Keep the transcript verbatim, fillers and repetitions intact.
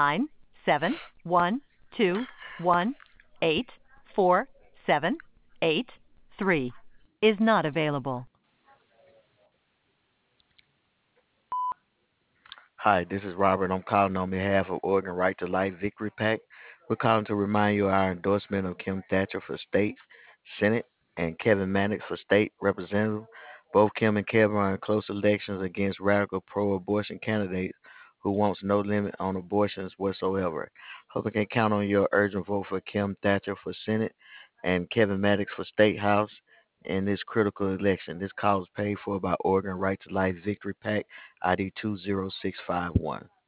nine seven one two one eight four seven eight three is not available. Hi, this is Robert. I'm calling on behalf of Oregon Right to Life Victory PAC. We're calling to remind you of our endorsement of Kim Thatcher for state Senate and Kevin Mannix for state representative. Both Kim and Kevin are in close elections against radical pro-abortion candidates who wants no limit on abortions whatsoever. Hope I can count on your urgent vote for Kim Thatcher for Senate and Kevin Mannix for state house in this critical election. This call is paid for by Oregon Right to Life Victory PAC I D two zero six five one.